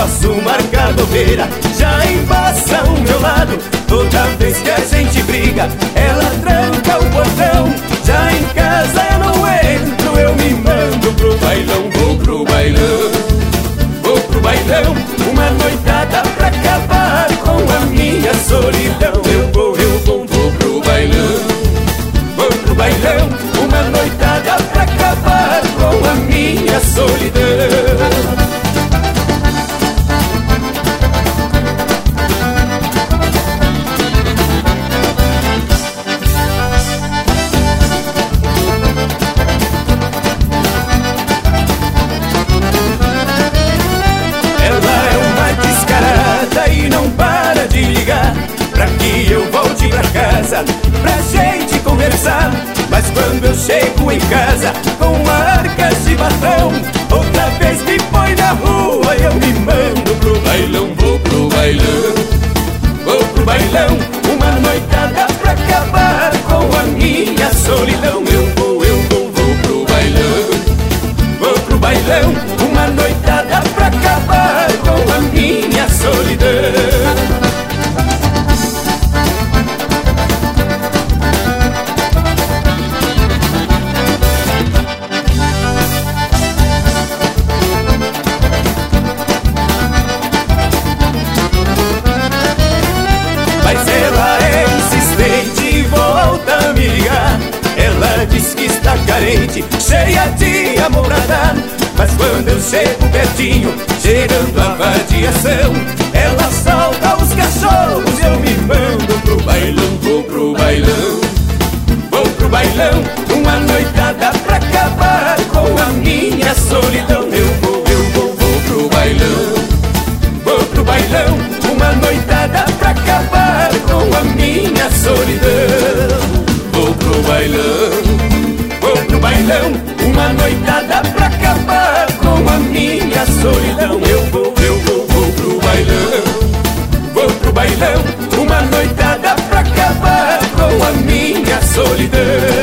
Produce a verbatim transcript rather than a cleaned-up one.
posso marcar bobeira. Já embaça o meu lado, toda vez que a gente briga, ela tranca o portão. Já em casa eu não entro, eu me mando pro bailão. Vou pro bailão, vou pro bailão, uma noitada pra acabar com a minha solidão. Eu vou, eu vou, vou pro bailão, vou pro bailão, uma noitada pra acabar com a minha solidão. Pra que eu volte pra casa, pra gente conversar. Mas quando eu chego em casa com marcas de batom, outra vez me põe na rua e eu me mando pro bailão. Vou pro bailão, vou pro bailão, uma noitada pra acabar com a minha solidão. Eu vou, eu vou, vou pro bailão, vou pro bailão, uma noitada pra acabar com a minha solidão. Carente, cheia de amor a dar. Mas quando eu chego pertinho, cheirando a vadiação, ela solta os cachorros e eu me mando pro bailão. Vou pro bailão, vou pro bailão, uma noitada pra acabar com a minha solidão. Eu vou, eu vou, vou pro bailão, vou pro bailão, uma noitada pra acabar com a minha solidão. Vou pro bailão, vou pro bailão, uma noitada pra acabar com a minha solidão. Eu vou, eu vou, vou pro bailão, vou pro bailão, uma noitada pra acabar com a minha solidão.